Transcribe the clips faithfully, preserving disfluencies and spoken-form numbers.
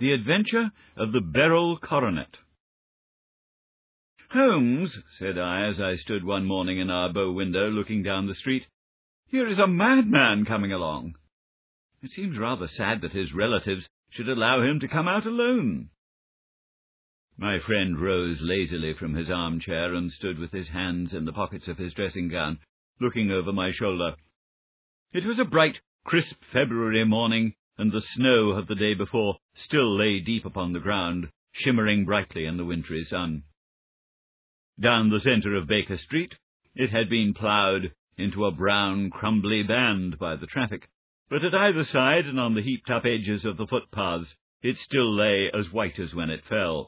The Adventure of the Beryl Coronet. "Holmes," said I, as I stood one morning in our bow window looking down the street, "here is a madman coming along. It seems rather sad that his relatives should allow him to come out alone." My friend rose lazily from his armchair and stood with his hands in the pockets of his dressing-gown, looking over my shoulder. It was a bright, crisp February morning, and the snow of the day before still lay deep upon the ground, shimmering brightly in the wintry sun. Down the centre of Baker Street it had been ploughed into a brown, crumbly band by the traffic, but at either side and on the heaped-up edges of the footpaths it still lay as white as when it fell.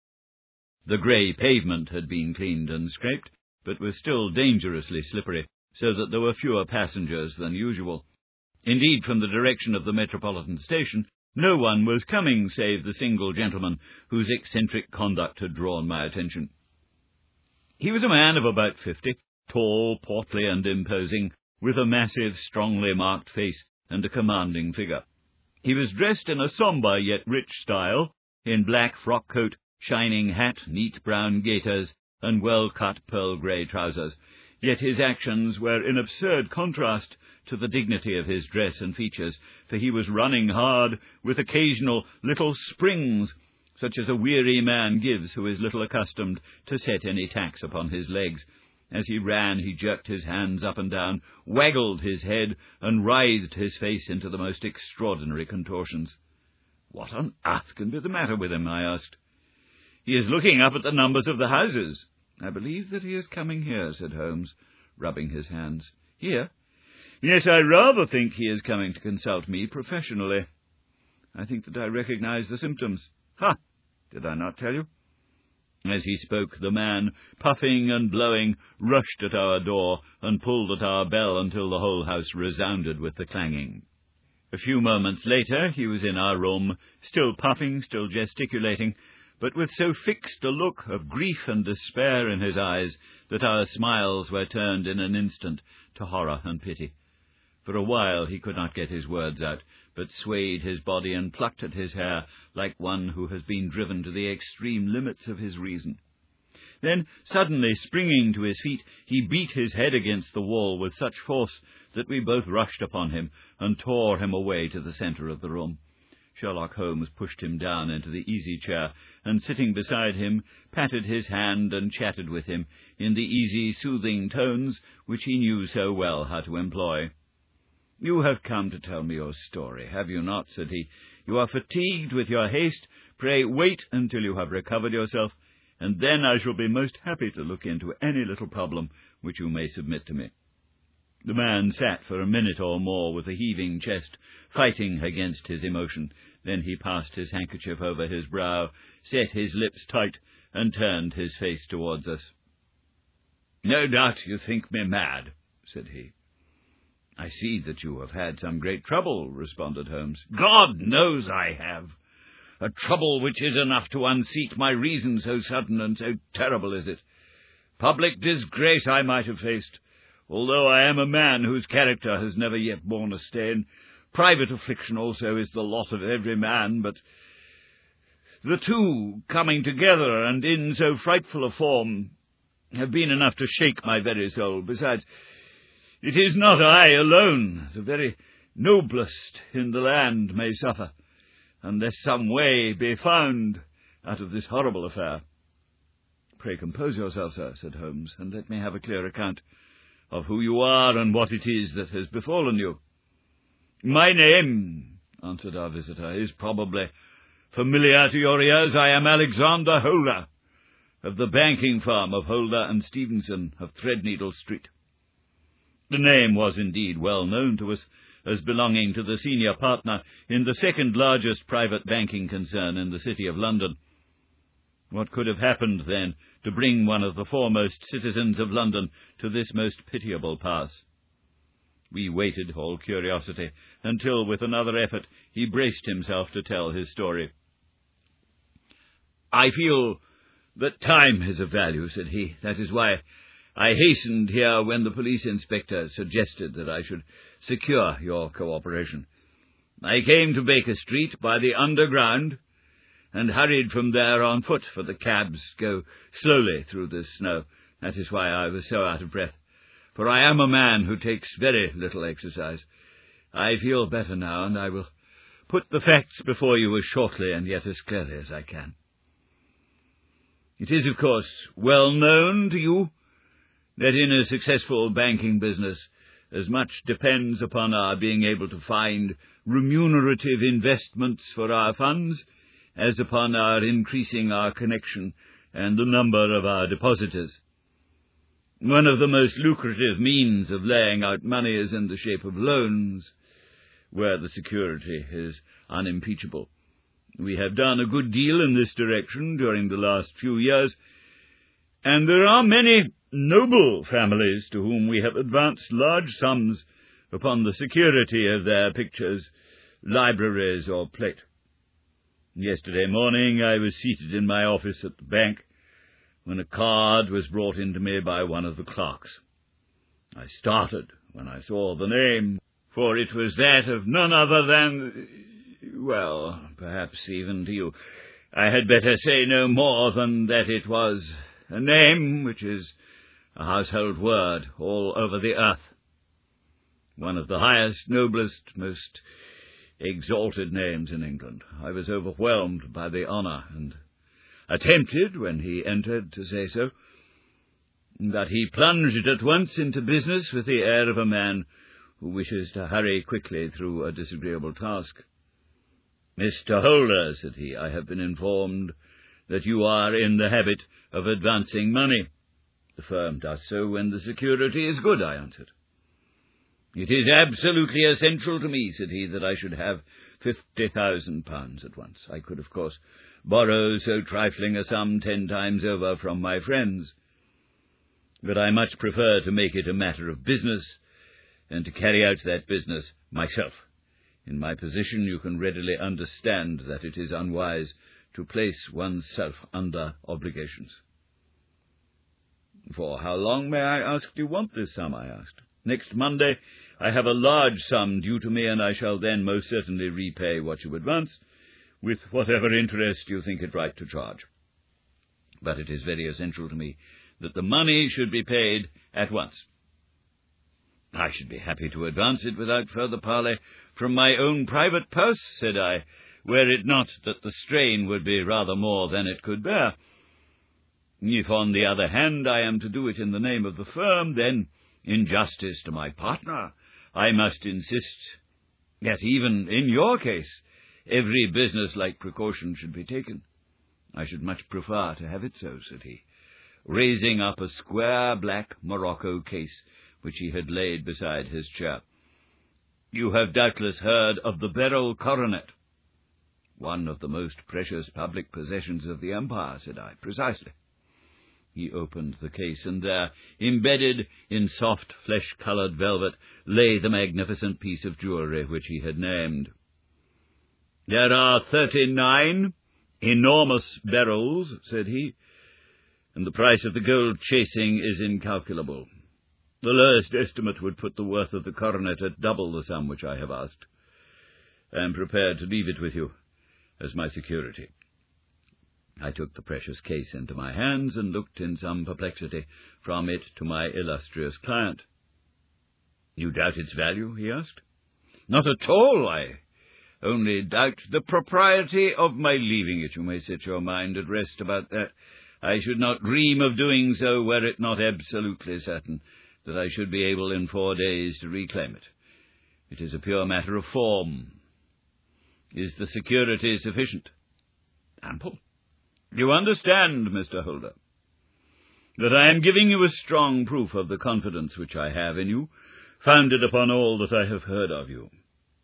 The grey pavement had been cleaned and scraped, but was still dangerously slippery, so that there were fewer passengers than usual. Indeed, from the direction of the Metropolitan Station, no one was coming save the single gentleman whose eccentric conduct had drawn my attention. He was a man of about fifty, tall, portly, and imposing, with a massive, strongly marked face and a commanding figure. He was dressed in a sombre yet rich style, in black frock-coat, shining hat, neat brown gaiters, and well-cut pearl-grey trousers, yet his actions were in absurd contrast to the dignity of his dress and features, for he was running hard, with occasional little springs, such as a weary man gives who is little accustomed to set any tax upon his legs. As he ran, he jerked his hands up and down, waggled his head, and writhed his face into the most extraordinary contortions. "What on earth can be the matter with him?" I asked. "He is looking up at the numbers of the houses." "I believe that he is coming here," said Holmes, rubbing his hands. "Here?" "Yes, I rather think he is coming to consult me professionally. I think that I recognize the symptoms. Ha! Did I not tell you?" As he spoke, the man, puffing and blowing, rushed at our door and pulled at our bell until the whole house resounded with the clanging. A few moments later he was in our room, still puffing, still gesticulating, but with so fixed a look of grief and despair in his eyes that our smiles were turned in an instant to horror and pity. For a while he could not get his words out, but swayed his body and plucked at his hair like one who has been driven to the extreme limits of his reason. Then, suddenly springing to his feet, he beat his head against the wall with such force that we both rushed upon him and tore him away to the centre of the room. Sherlock Holmes pushed him down into the easy-chair, and sitting beside him, patted his hand and chatted with him in the easy, soothing tones which he knew so well how to employ. "You have come to tell me your story, have you not?" said he. "You are fatigued with your haste. Pray wait until you have recovered yourself, and then I shall be most happy to look into any little problem which you may submit to me." The man sat for a minute or more with a heaving chest, fighting against his emotion. Then he passed his handkerchief over his brow, set his lips tight, and turned his face towards us. "No doubt you think me mad," said he. "I see that you have had some great trouble," responded Holmes. "God knows I have. A trouble which is enough to unseat my reason, so sudden and so terrible is it. Public disgrace I might have faced, although I am a man whose character has never yet borne a stain. Private affliction also is the lot of every man, but the two, coming together and in so frightful a form, have been enough to shake my very soul. Besides, it is not I alone. The very noblest in the land may suffer, unless some way be found out of this horrible affair." "Pray compose yourself, sir," said Holmes, "and let me have a clear account of who you are and what it is that has befallen you." "My name," answered our visitor, "is probably familiar to your ears. I am Alexander Holder, of the banking firm of Holder and Stevenson of Threadneedle Street." The name was indeed well known to us, as belonging to the senior partner in the second largest private banking concern in the City of London. What could have happened, then, to bring one of the foremost citizens of London to this most pitiable pass? We waited, all curiosity, until, with another effort, he braced himself to tell his story. "I feel that time is of value," said he. "That is why I hastened here when the police inspector suggested that I should secure your cooperation. I came to Baker Street by the Underground and hurried from there on foot, for the cabs go slowly through the snow. That is why I was so out of breath, for I am a man who takes very little exercise. I feel better now, and I will put the facts before you as shortly and yet as clearly as I can. It is, of course, well known to you that in a successful banking business as much depends upon our being able to find remunerative investments for our funds as upon our increasing our connection and the number of our depositors. One of the most lucrative means of laying out money is in the shape of loans, where the security is unimpeachable. We have done a good deal in this direction during the last few years, and there are many noble families to whom we have advanced large sums upon the security of their pictures, libraries, or plate. Yesterday morning I was seated in my office at the bank when a card was brought in to me by one of the clerks. I started when I saw the name, for it was that of none other than, well, perhaps even to you, I had better say no more than that it was a name which is a household word all over the earth. One of the highest, noblest, most exalted names in England. I was overwhelmed by the honour, and attempted, when he entered, to say so, but he plunged at once into business with the air of a man who wishes to hurry quickly through a disagreeable task. "Mister Holder," said he, "I have been informed that you are in the habit of advancing money." "The firm does so when the security is good," I answered. "It is absolutely essential to me," said he, "that I should have fifty thousand pounds at once. I could, of course, borrow so trifling a sum ten times over from my friends, but I much prefer to make it a matter of business, and to carry out that business myself. In my position you can readily understand that it is unwise to place one's self under obligations." "For how long, may I ask, do you want this sum?" I asked. "Next Monday I have a large sum due to me, and I shall then most certainly repay what you advance, with whatever interest you think it right to charge. But it is very essential to me that the money should be paid at once." "I should be happy to advance it without further parley from my own private purse," said I, "were it not that the strain would be rather more than it could bear. If, on the other hand, I am to do it in the name of the firm, then, in justice to my partner, I must insist that even in your case every business-like precaution should be taken." "I should much prefer to have it so," said he, raising up a square black morocco case which he had laid beside his chair. "You have doubtless heard of the beryl coronet." "One of the most precious public possessions of the Empire," said I. "Precisely." He opened the case, and there, embedded in soft flesh-coloured velvet, lay the magnificent piece of jewellery which he had named. "There are thirty-nine enormous beryls," said he, "and the price of the gold chasing is incalculable. The lowest estimate would put the worth of the coronet at double the sum which I have asked. I am prepared to leave it with you as my security." I took the precious case into my hands and looked in some perplexity from it to my illustrious client. "You doubt its value?" he asked. "Not at all. I only doubt the propriety of my leaving it. You may set your mind at rest about that. I should not dream of doing so were it not absolutely certain that I should be able in four days to reclaim it. It is a pure matter of form. Is the security sufficient?" "Ample. You understand, Mister Holder, that I am giving you a strong proof of the confidence which I have in you, founded upon all that I have heard of you.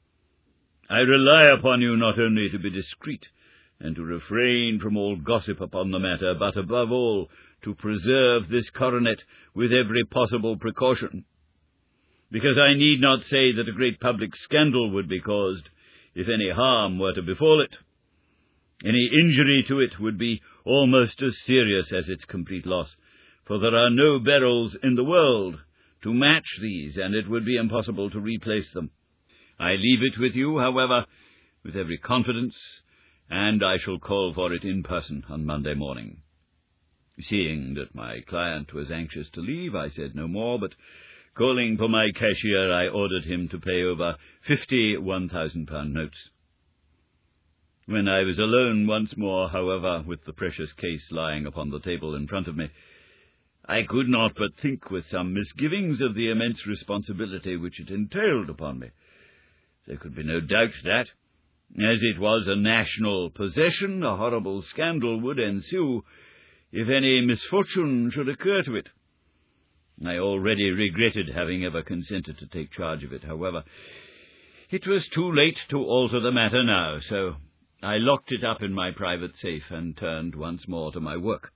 I rely upon you not only to be discreet, and to refrain from all gossip upon the matter, but above all to preserve this coronet with every possible precaution, because I need not say that a great public scandal would be caused if any harm were to befall it. Any injury to it would be almost as serious as its complete loss, for there are no beryls in the world to match these, and it would be impossible to replace them. I leave it with you, however, with every confidence, and I shall call for it in person on Monday morning." Seeing that my client was anxious to leave, I said no more, but calling for my cashier, I ordered him to pay over fifty one thousand pound notes. When I was alone once more, however, with the precious case lying upon the table in front of me, I could not but think with some misgivings of the immense responsibility which it entailed upon me. There could be no doubt that, as it was a national possession, a horrible scandal would ensue if any misfortune should occur to it. I already regretted having ever consented to take charge of it. However, it was too late to alter the matter now, so I locked it up in my private safe and turned once more to my work.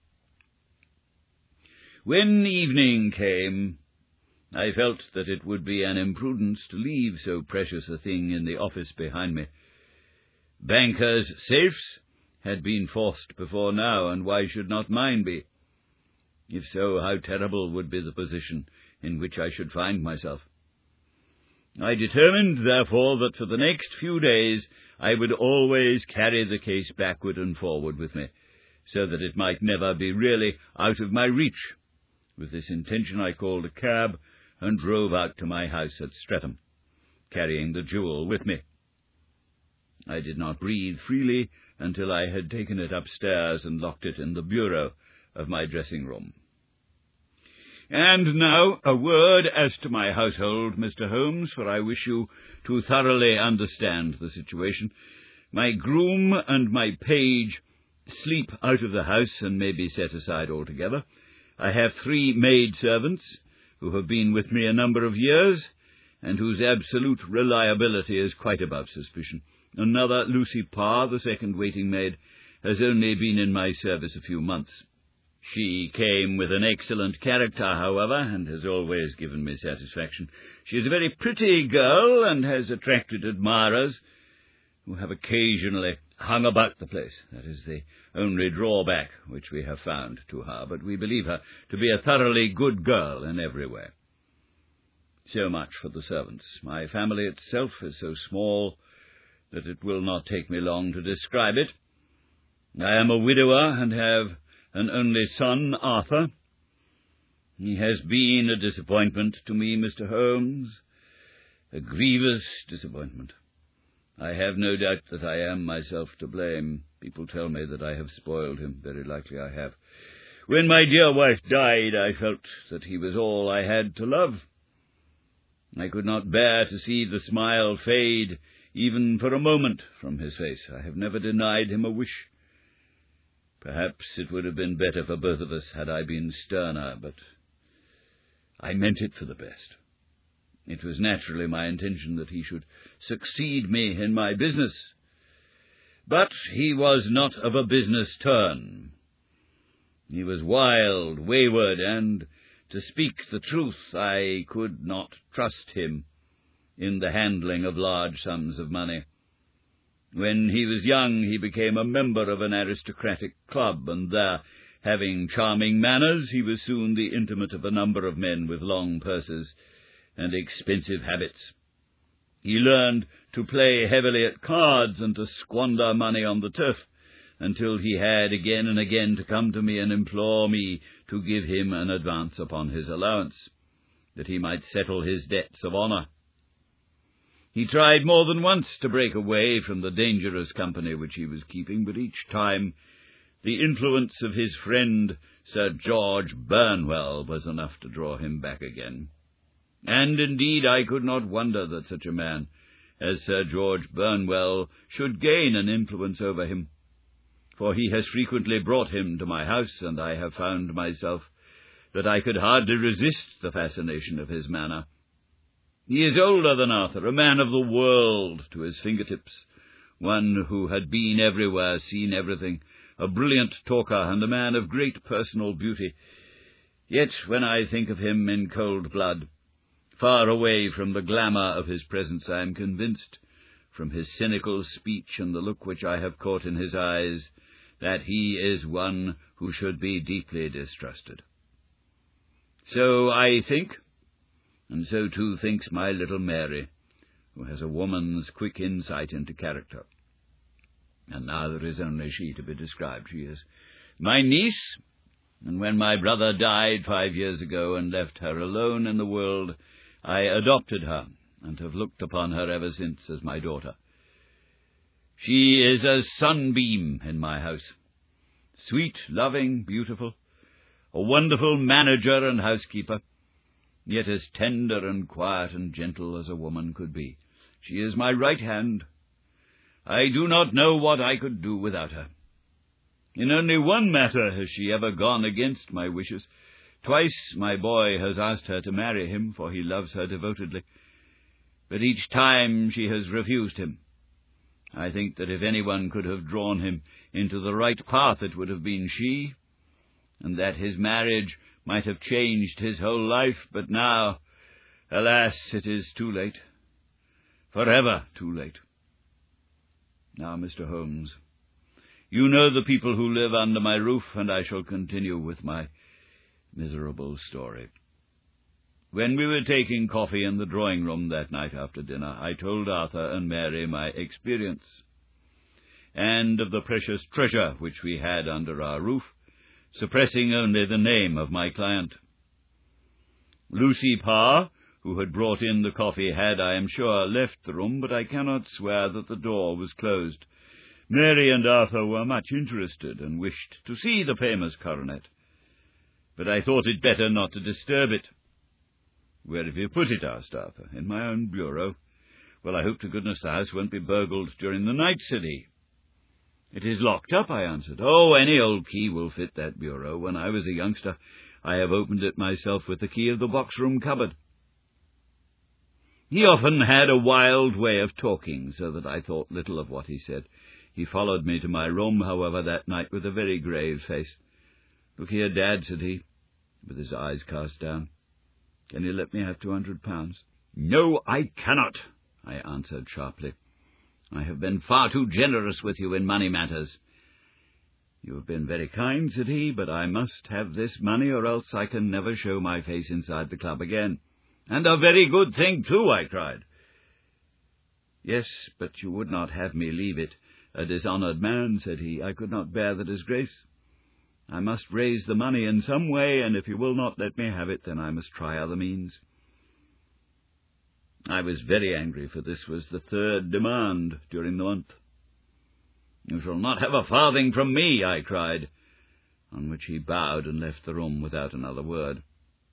When evening came, I felt that it would be an imprudence to leave so precious a thing in the office behind me. Bankers' safes had been forced before now, and why should not mine be? If so, how terrible would be the position in which I should find myself. I determined, therefore, that for the next few days I would always carry the case backward and forward with me, so that it might never be really out of my reach. With this intention I called a cab and drove out to my house at Streatham, carrying the jewel with me. I did not breathe freely until I had taken it upstairs and locked it in the bureau of my dressing-room. And now a word as to my household, Mister Holmes, for I wish you to thoroughly understand the situation. My groom and my page sleep out of the house and may be set aside altogether. I have three maid-servants who have been with me a number of years, and whose absolute reliability is quite above suspicion. Another, Lucy Parr, the second waiting-maid, has only been in my service a few months. She came with an excellent character, however, and has always given me satisfaction. She is a very pretty girl, and has attracted admirers who have occasionally hung about the place. That is the only drawback which we have found to her, but we believe her to be a thoroughly good girl in every way. So much for the servants. My family itself is so small that it will not take me long to describe it. I am a widower and have an only son, Arthur. He has been a disappointment to me, Mister Holmes, a grievous disappointment. I have no doubt that I am myself to blame. People tell me that I have spoiled him. Very likely I have. When my dear wife died, I felt that he was all I had to love. I could not bear to see the smile fade, even for a moment, from his face. I have never denied him a wish. Perhaps it would have been better for both of us had I been sterner, but I meant it for the best. It was naturally my intention that he should succeed me in my business. But he was not of a business turn. He was wild, wayward, and, to speak the truth, I could not trust him in the handling of large sums of money. When he was young, he became a member of an aristocratic club, and there, having charming manners, he was soon the intimate of a number of men with long purses and expensive habits. He learned to play heavily at cards and to squander money on the turf, until he had again and again to come to me and implore me to give him an advance upon his allowance, that he might settle his debts of honour. He tried more than once to break away from the dangerous company which he was keeping, but each time the influence of his friend Sir George Burnwell was enough to draw him back again. And indeed I could not wonder that such a man as Sir George Burnwell should gain an influence over him, for he has frequently brought him to my house, and I have found myself that I could hardly resist the fascination of his manner. He is older than Arthur, a man of the world to his fingertips, one who had been everywhere, seen everything, a brilliant talker, and a man of great personal beauty. Yet when I think of him in cold blood, far away from the glamour of his presence, I am convinced, from his cynical speech and the look which I have caught in his eyes, that he is one who should be deeply distrusted. So I think, and so too thinks my little Mary, who has a woman's quick insight into character. And now there is only she to be described. She is my niece, and when my brother died five years ago and left her alone in the world, I adopted her, and have looked upon her ever since as my daughter. She is a sunbeam in my house, sweet, loving, beautiful, a wonderful manager and housekeeper, yet as tender and quiet and gentle as a woman could be. She is my right hand. I do not know what I could do without her. In only one matter has she ever gone against my wishes. Twice my boy has asked her to marry him, for he loves her devotedly, but each time she has refused him. I think that if anyone could have drawn him into the right path, it would have been she, and that his marriage might have changed his whole life, but now, alas, it is too late, forever too late. Now, Mister Holmes, you know the people who live under my roof, and I shall continue with my miserable story. When we were taking coffee in the drawing-room that night after dinner, I told Arthur and Mary my experience, and of the precious treasure which we had under our roof, suppressing only the name of my client. Lucy Parr, who had brought in the coffee, had, I am sure, left the room, but I cannot swear that the door was closed. Mary and Arthur were much interested, and wished to see the famous coronet, but I thought it better not to disturb it. "Where have you put it?" asked Arthur. "In my own bureau." "Well, I hope to goodness the house won't be burgled during the night," said he. "It is locked up," I answered. "Oh, any old key will fit that bureau. When I was a youngster, I have opened it myself with the key of the box-room cupboard." He often had a wild way of talking, so that I thought little of what he said. He followed me to my room, however, that night with a very grave face. "Look here, Dad," said he, with his eyes cast down. "Can you let me have two hundred pounds? "No, I cannot," I answered sharply. "I have been far too generous with you in money matters." "You have been very kind," said he, "but I must have this money, or else I can never show my face inside the club again." "And a very good thing, too," I cried. "Yes, but you would not have me leave it a dishonoured man," said he. "I could not bear the disgrace. I must raise the money in some way, and if you will not let me have it, then I must try other means." I was very angry, for this was the third demand during the month. "You shall not have a farthing from me," I cried, on which he bowed and left the room without another word.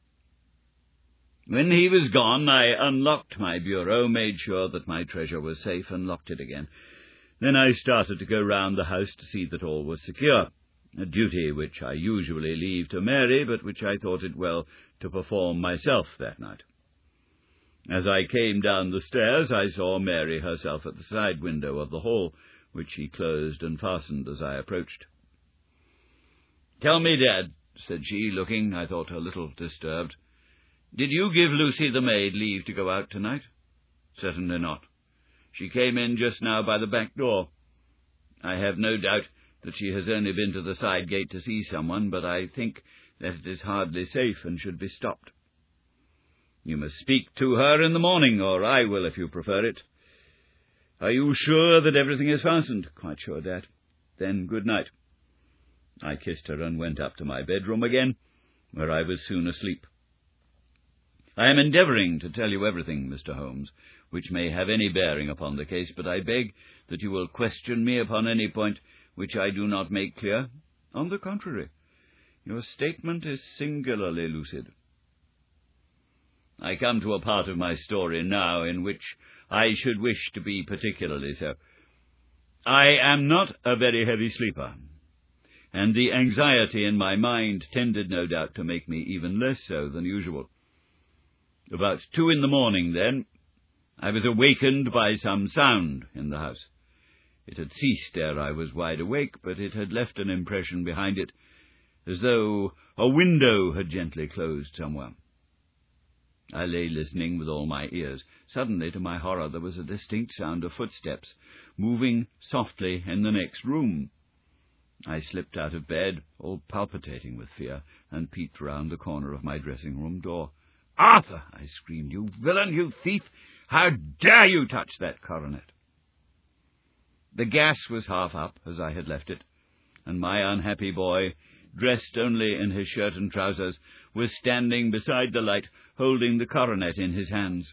When he was gone, I unlocked my bureau, made sure that my treasure was safe, and locked it again. Then I started to go round the house to see that all was secure, a duty which I usually leave to Mary, but which I thought it well to perform myself that night. As I came down the stairs, I saw Mary herself at the side window of the hall, which she closed and fastened as I approached. "Tell me, Dad," said she, looking, I thought, a little disturbed, "did you give Lucy the maid leave to go out tonight?" "Certainly not. She came in just now by the back door. I have no doubt that she has only been to the side gate to see someone, but I think that it is hardly safe and should be stopped." "You must speak to her in the morning, or I will, if you prefer it." "Are you sure that everything is fastened?" "Quite sure, Dad." "Then good night." I kissed her and went up to my bedroom again, where I was soon asleep. I am endeavouring to tell you everything, Mister Holmes, which may have any bearing upon the case, but I beg that you will question me upon any point which I do not make clear. On the contrary, your statement is singularly lucid. I come to a part of my story now in which I should wish to be particularly so. I am not a very heavy sleeper, and the anxiety in my mind tended no doubt to make me even less so than usual. About two in the morning, then, I was awakened by some sound in the house. It had ceased ere I was wide awake, but it had left an impression behind it, as though a window had gently closed somewhere. I lay listening with all my ears. Suddenly, to my horror, there was a distinct sound of footsteps, moving softly in the next room. I slipped out of bed, all palpitating with fear, and peeped round the corner of my dressing-room door. "Arthur!" I screamed. "You villain, you thief! How dare you touch that coronet?" The gas was half up, as I had left it, and my unhappy boy, dressed only in his shirt and trousers, was standing beside the light, holding the coronet in his hands.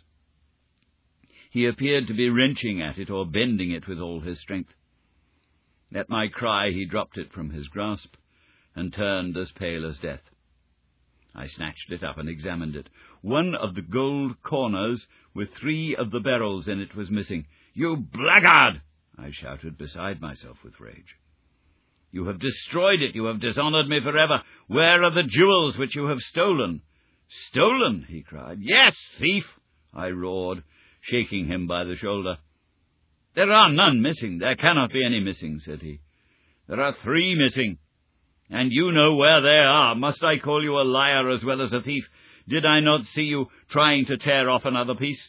He appeared to be wrenching at it or bending it with all his strength. At my cry he dropped it from his grasp and turned as pale as death. I snatched it up and examined it. One of the gold corners with three of the beryls in it was missing. "You blackguard!" I shouted, beside myself with rage. "You have destroyed it. You have dishonoured me forever. Where are the jewels which you have stolen?" "Stolen?" he cried. "Yes, thief!" I roared, shaking him by the shoulder. "There are none missing. There cannot be any missing," said he. "There are three missing, and you know where they are. Must I call you a liar as well as a thief? Did I not see you trying to tear off another piece?"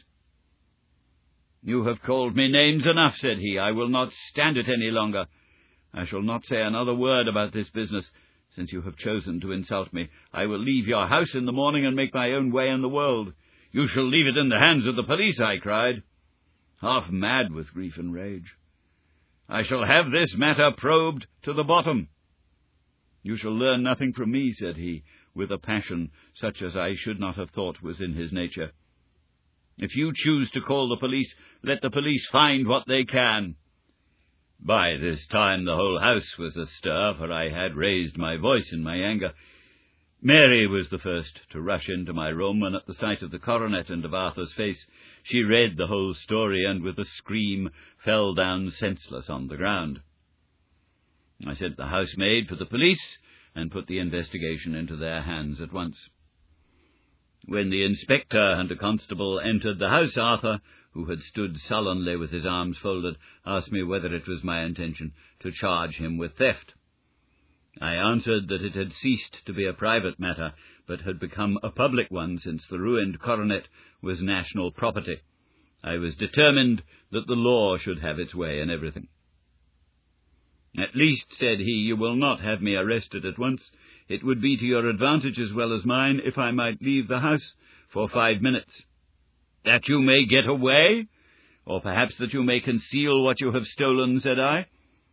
"You have called me names enough," said he. "I will not stand it any longer. I shall not say another word about this business, since you have chosen to insult me. I will leave your house in the morning and make my own way in the world." "You shall leave it in the hands of the police," I cried, half mad with grief and rage. "I shall have this matter probed to the bottom." "You shall learn nothing from me," said he, with a passion such as I should not have thought was in his nature. "If you choose to call the police, let the police find what they can." By this time the whole house was astir, for I had raised my voice in my anger. Mary was the first to rush into my room, and at the sight of the coronet and of Arthur's face, she read the whole story, and with a scream fell down senseless on the ground. I sent the housemaid for the police, and put the investigation into their hands at once. When the inspector and a constable entered the house, Arthur, who had stood sullenly with his arms folded, asked me whether it was my intention to charge him with theft. I answered that it had ceased to be a private matter, but had become a public one since the ruined coronet was national property. I was determined that the law should have its way in everything. "At least," said he, "you will not have me arrested at once. It would be to your advantage as well as mine if I might leave the house for five minutes." "That you may get away? Or perhaps that you may conceal what you have stolen," said I.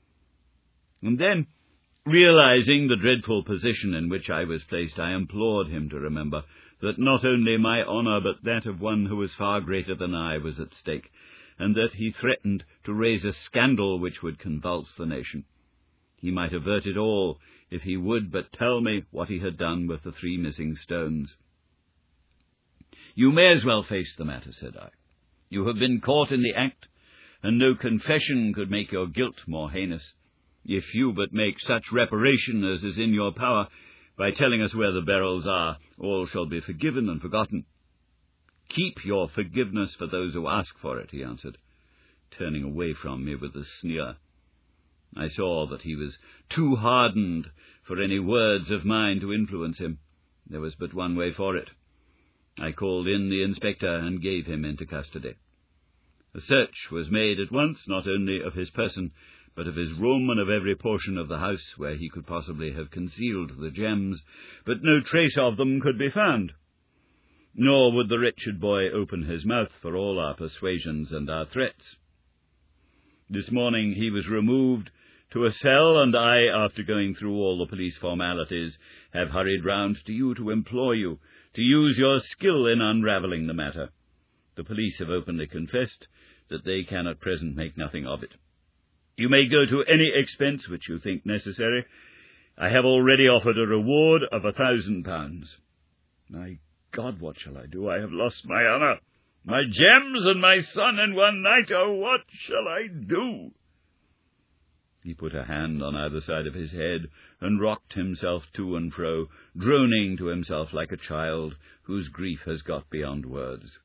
And then, realizing the dreadful position in which I was placed, I implored him to remember that not only my honour but that of one who was far greater than I was at stake, and that he threatened to raise a scandal which would convulse the nation. He might avert it all if he would but tell me what he had done with the three missing stones. "You may as well face the matter," said I. "You have been caught in the act, and no confession could make your guilt more heinous. If you but make such reparation as is in your power, by telling us where the beryls are, all shall be forgiven and forgotten." "Keep your forgiveness for those who ask for it," he answered, turning away from me with a sneer. I saw that he was too hardened for any words of mine to influence him. There was but one way for it. I called in the inspector and gave him into custody. A search was made at once, not only of his person, but of his room and of every portion of the house where he could possibly have concealed the gems, but no trace of them could be found. Nor would the wretched boy open his mouth for all our persuasions and our threats. This morning he was removed to a cell, and I, after going through all the police formalities, have hurried round to you to implore you to use your skill in unravelling the matter. The police have openly confessed that they can at present make nothing of it. You may go to any expense which you think necessary. I have already offered a reward of a thousand pounds. My God, what shall I do? I have lost my honour, my gems, and my son in one night. Oh, what shall I do?" He put a hand on either side of his head and rocked himself to and fro, droning to himself like a child whose grief has got beyond words.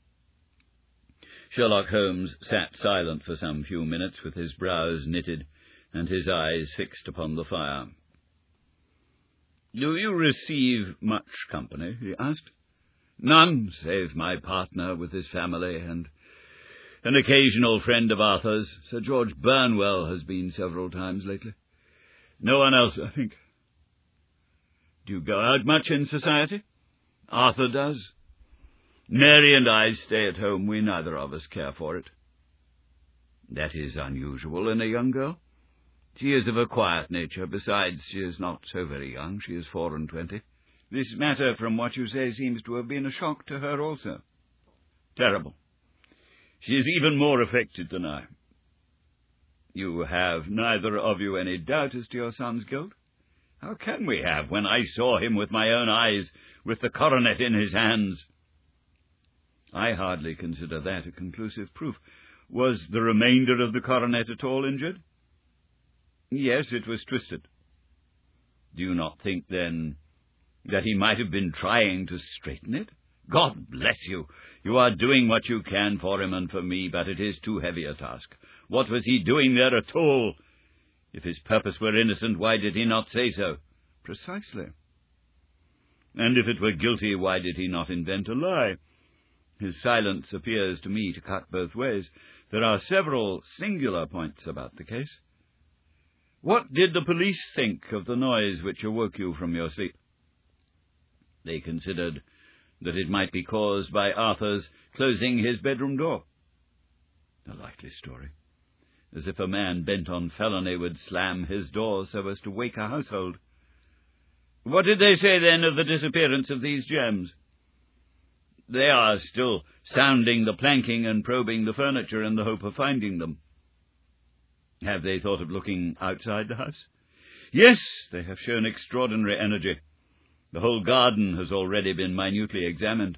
Sherlock Holmes sat silent for some few minutes, with his brows knitted and his eyes fixed upon the fire. "Do you receive much company?" he asked. "None, save my partner with his family and an occasional friend of Arthur's. Sir George Burnwell has been several times lately. No one else, I think." "Do you go out much in society?" "Arthur does. Mary and I stay at home. We neither of us care for it." That is unusual in a young girl. She is of a quiet nature. Besides, she is not so very young. She is four and twenty. This matter, from what you say, seems to have been a shock to her also. Terrible. She is even more affected than I. You have neither of you any doubt as to your son's guilt? How can we have, when I saw him with my own eyes, with the coronet in his hands? I hardly consider that a conclusive proof. Was the remainder of the coronet at all injured? Yes, it was twisted. Do you not think, then, that he might have been trying to straighten it? God bless you! You are doing what you can for him and for me, but it is too heavy a task. What was he doing there at all? If his purpose were innocent, why did he not say so? Precisely. And if it were guilty, why did he not invent a lie? His silence appears to me to cut both ways. There are several singular points about the case. What did the police think of the noise which awoke you from your sleep? They considered that it might be caused by Arthur's closing his bedroom door. A likely story. As if a man bent on felony would slam his door so as to wake a household. What did they say, then, of the disappearance of these gems? They are still sounding the planking and probing the furniture in the hope of finding them. Have they thought of looking outside the house? Yes, they have shown extraordinary energy. The whole garden has already been minutely examined.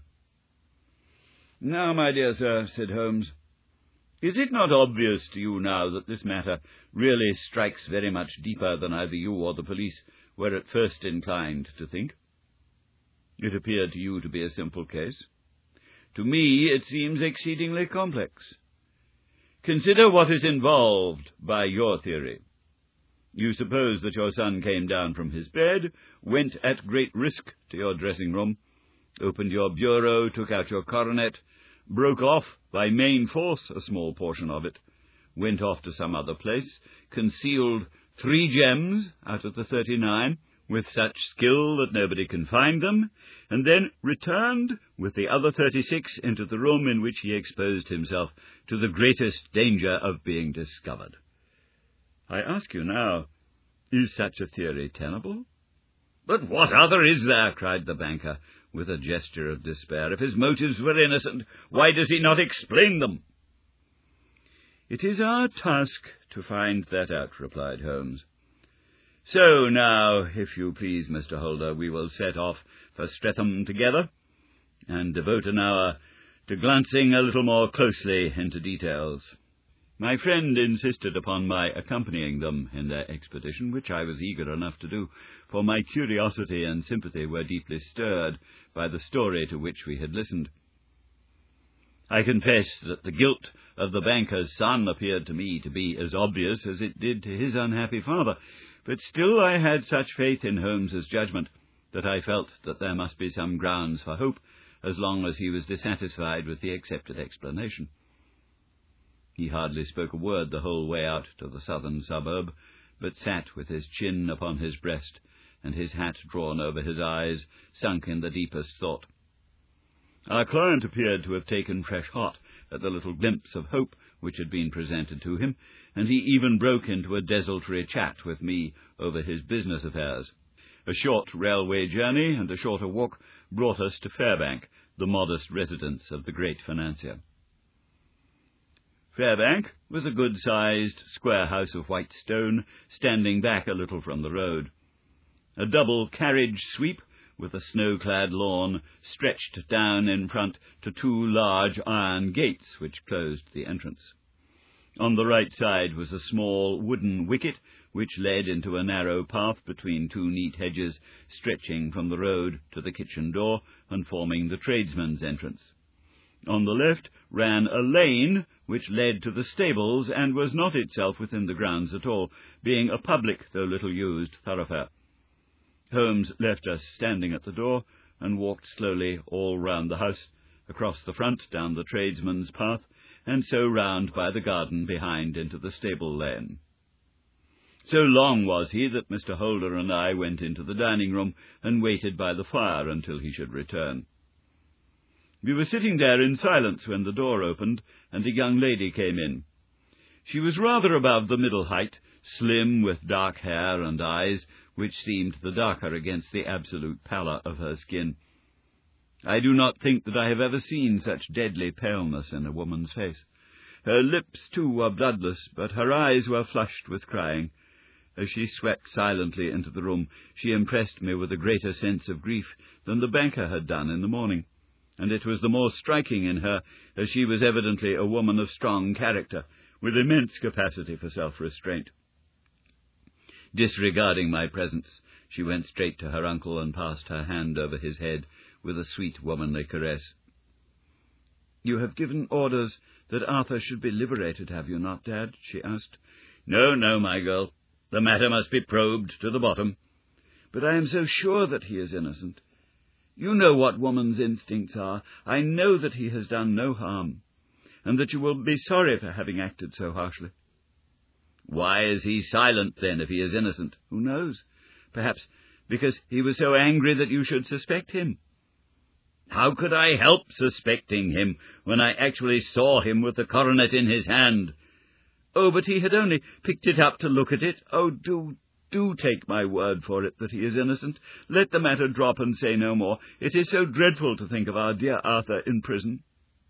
Now, my dear sir, said Holmes, is it not obvious to you now that this matter really strikes very much deeper than either you or the police were at first inclined to think? It appeared to you to be a simple case. To me it seems exceedingly complex. Consider what is involved by your theory. You suppose that your son came down from his bed, went at great risk to your dressing-room, opened your bureau, took out your coronet, broke off by main force a small portion of it, went off to some other place, concealed three gems out of the thirty-nine, with such skill that nobody can find them, and then returned with the other thirty-six into the room in which he exposed himself to the greatest danger of being discovered. I ask you now, is such a theory tenable? But what other is there? Cried the banker, with a gesture of despair. If his motives were innocent, why does he not explain them? It is our task to find that out, replied Holmes. So now, if you please, Mister Holder, we will set off for Streatham together, and devote an hour to glancing a little more closely into details. My friend insisted upon my accompanying them in their expedition, which I was eager enough to do, for my curiosity and sympathy were deeply stirred by the story to which we had listened. I confess that the guilt of the banker's son appeared to me to be as obvious as it did to his unhappy father, but still I had such faith in Holmes's judgment that I felt that there must be some grounds for hope, as long as he was dissatisfied with the accepted explanation. He hardly spoke a word the whole way out to the southern suburb, but sat with his chin upon his breast, and his hat drawn over his eyes, sunk in the deepest thought. Our client appeared to have taken fresh heart at the little glimpse of hope which had been presented to him, and he even broke into a desultory chat with me over his business affairs. A short railway journey and a shorter walk brought us to Fairbank, the modest residence of the great financier. Fairbank was a good-sized square house of white stone, standing back a little from the road. A double carriage sweep, with a snow-clad lawn, stretched down in front to two large iron gates which closed the entrance. On the right side was a small wooden wicket, which led into a narrow path between two neat hedges, stretching from the road to the kitchen door and forming the tradesman's entrance. On the left ran a lane which led to the stables, and was not itself within the grounds at all, being a public, though little used, thoroughfare. Holmes left us standing at the door, and walked slowly all round the house, across the front, down the tradesman's path, and so round by the garden behind into the stable lane. So long was he that Mister Holder and I went into the dining-room, and waited by the fire until he should return. We were sitting there in silence when the door opened, and a young lady came in. She was rather above the middle height, slim, with dark hair and eyes, which seemed the darker against the absolute pallor of her skin. I do not think that I have ever seen such deadly paleness in a woman's face. Her lips, too, were bloodless, but her eyes were flushed with crying. As she swept silently into the room, she impressed me with a greater sense of grief than the banker had done in the morning, and it was the more striking in her as she was evidently a woman of strong character, with immense capacity for self-restraint. Disregarding my presence, she went straight to her uncle and passed her hand over his head with a sweet womanly caress. "You have given orders that Arthur should be liberated, have you not, Dad?" she asked. "No, no, my girl. The matter must be probed to the bottom." "But I am so sure that he is innocent. You know what woman's instincts are. I know that he has done no harm, and that you will be sorry for having acted so harshly." "Why is he silent, then, if he is innocent?" "Who knows? Perhaps because he was so angry that you should suspect him." "How could I help suspecting him when I actually saw him with the coronet in his hand?" "Oh, but he had only picked it up to look at it. Oh, do, do take my word for it that he is innocent. Let the matter drop and say no more. It is so dreadful to think of our dear Arthur in prison."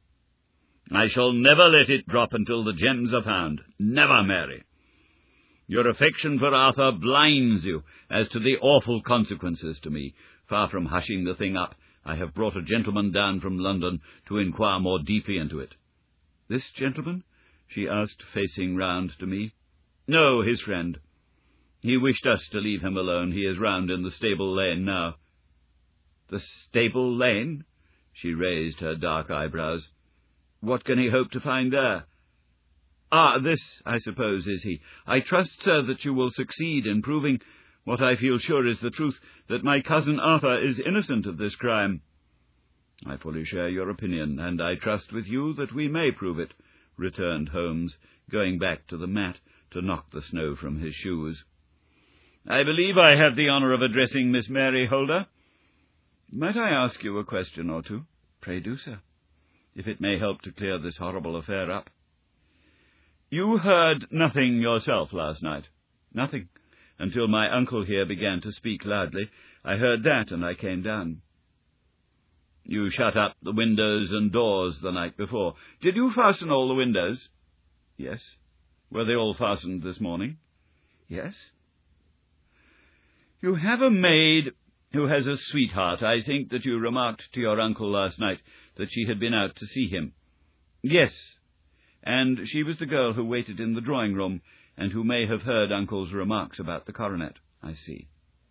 "I shall never let it drop until the gems are found. Never, Mary. Your affection for Arthur blinds you as to the awful consequences to me. Far from hushing the thing up, I have brought a gentleman down from London to inquire more deeply into it." "This gentleman?" she asked, facing round to me. "No, his friend. He wished us to leave him alone. He is round in the stable lane now." "The stable lane?" She raised her dark eyebrows. "What can he hope to find there?" "Ah, this, I suppose, is he. I trust, sir, that you will succeed in proving what I feel sure is the truth, that my cousin Arthur is innocent of this crime." "I fully share your opinion, and I trust with you that we may prove it," returned Holmes, going back to the mat to knock the snow from his shoes. "I believe I have the honour of addressing Miss Mary Holder." "Might I ask you a question or two?" "Pray do, sir, if it may help to clear this horrible affair up." "You heard nothing yourself last night?" "Nothing, until my uncle here began to speak loudly. I heard that, and I came down." "You shut up the windows and doors the night before. Did you fasten all the windows?" "Yes." "Were they all fastened this morning?" "Yes." "You have a maid who has a sweetheart. I think that you remarked to your uncle last night that she had been out to see him." "Yes, and she was the girl who waited in the drawing-room, and who may have heard Uncle's remarks about the coronet." "I see."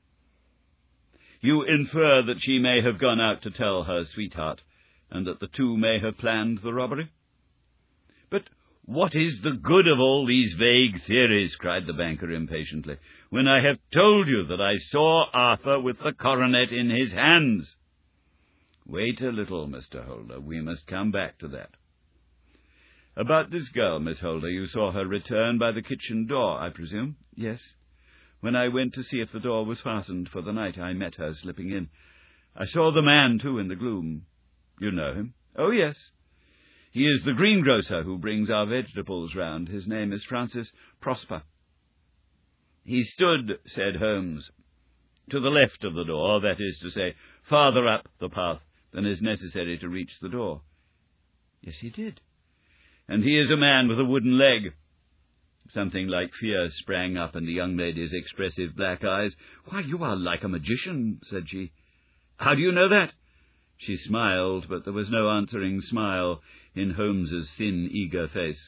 "You infer that she may have gone out to tell her sweetheart, and that the two may have planned the robbery?" "But what is the good of all these vague theories," cried the banker impatiently, "when I have told you that I saw Arthur with the coronet in his hands?" "Wait a little, Mister Holder. We must come back to that. About this girl, Miss Holder, you saw her return by the kitchen door, I presume?" "Yes. When I went to see if the door was fastened for the night, I met her slipping in. I saw the man, too, in the gloom." "You know him?" "Oh, yes. He is the greengrocer who brings our vegetables round. His name is Francis Prosper." "He stood," said Holmes, "to the left of the door, that is to say, farther up the path than is necessary to reach the door." "Yes, he did." "And he is a man with a wooden leg." Something like fear sprang up in the young lady's expressive black eyes. "Why, you are like a magician," said she. "How do you know that?" She smiled, but there was no answering smile in Holmes's thin, eager face.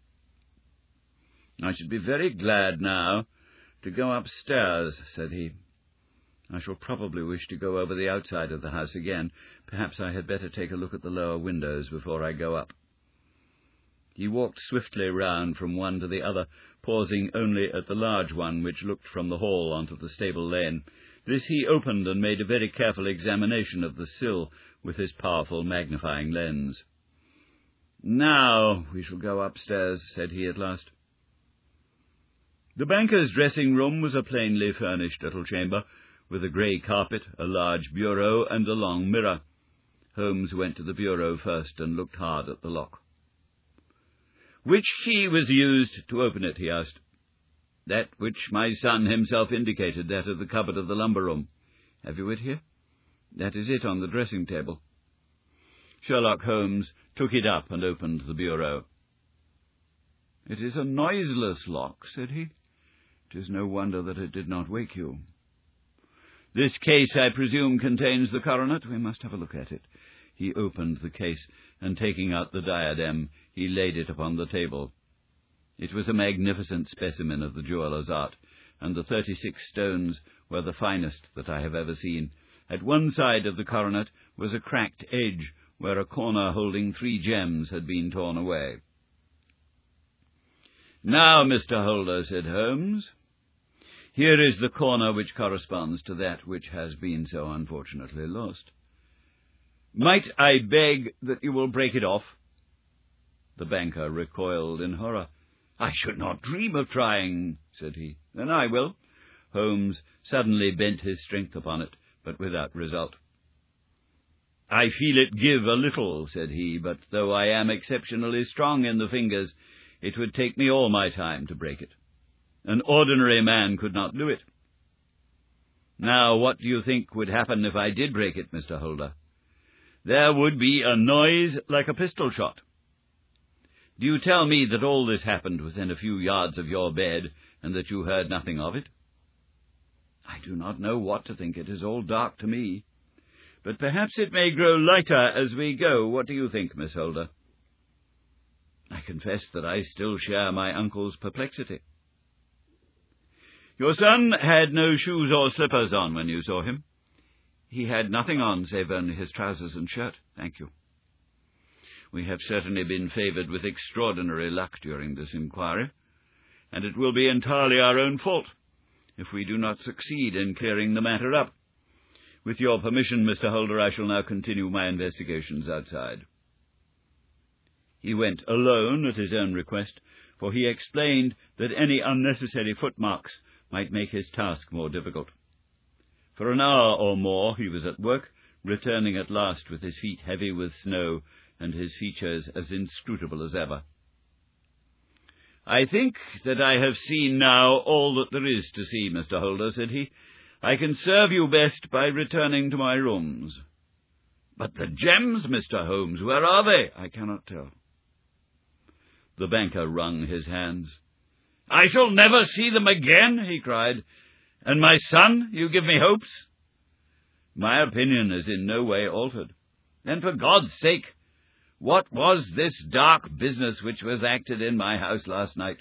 "I should be very glad now to go upstairs," said he. "I shall probably wish to go over the outside of the house again. Perhaps I had better take a look at the lower windows before I go up." He walked swiftly round from one to the other, pausing only at the large one which looked from the hall onto the stable lane. This he opened and made a very careful examination of the sill with his powerful magnifying lens. "Now we shall go upstairs," said he at last. The banker's dressing-room was a plainly furnished little chamber, with a grey carpet, a large bureau, and a long mirror. Holmes went to the bureau first and looked hard at the lock. "Which key was used to open it?" he asked. "That which my son himself indicated, that of the cupboard of the lumber room." "Have you it here?" "That is it on the dressing-table." Sherlock Holmes took it up and opened the bureau. "It is a noiseless lock," said he. "It is no wonder that it did not wake you. This case, I presume, contains the coronet. We must have a look at it." He opened the case, and taking out the diadem, he laid it upon the table. It was a magnificent specimen of the jeweller's art, and the thirty-six stones were the finest that I have ever seen. At one side of the coronet was a cracked edge, where a corner holding three gems had been torn away. "Now, Mister Holder," said Holmes, "here is the corner which corresponds to that which has been so unfortunately lost. Might I beg that you will break it off?" The banker recoiled in horror. "I should not dream of trying," said he. "Then I will." Holmes suddenly bent his strength upon it, but without result. "I feel it give a little," said he, "but though I am exceptionally strong in the fingers, it would take me all my time to break it. An ordinary man could not do it. Now, what do you think would happen if I did break it, Mister Holder?" "There would be a noise like a pistol shot." "Do you tell me that all this happened within a few yards of your bed, and that you heard nothing of it?" "I do not know what to think. It is all dark to me. But perhaps it may grow lighter as we go. What do you think, Miss Holder?" I confess that I still share my uncle's perplexity. "Your son had no shoes or slippers on when you saw him?" "He had nothing on save only his trousers and shirt, thank you." "We have certainly been favoured with extraordinary luck during this inquiry, and it will be entirely our own fault if we do not succeed in clearing the matter up. With your permission, Mister Holder, I shall now continue my investigations outside." He went alone at his own request, for he explained that any unnecessary footmarks might make his task more difficult. For an hour or more he was at work, returning at last with his feet heavy with snow and his features as inscrutable as ever. "I think that I have seen now all that there is to see, Mister Holder," said he. "I can serve you best by returning to my rooms." "But the gems, Mister Holmes, where are they?" "I cannot tell." The banker wrung his hands. "I shall never see them again," he cried. "And my son, you give me hopes?" "My opinion is in no way altered." "Then, for God's sake, what was this dark business which was acted in my house last night?"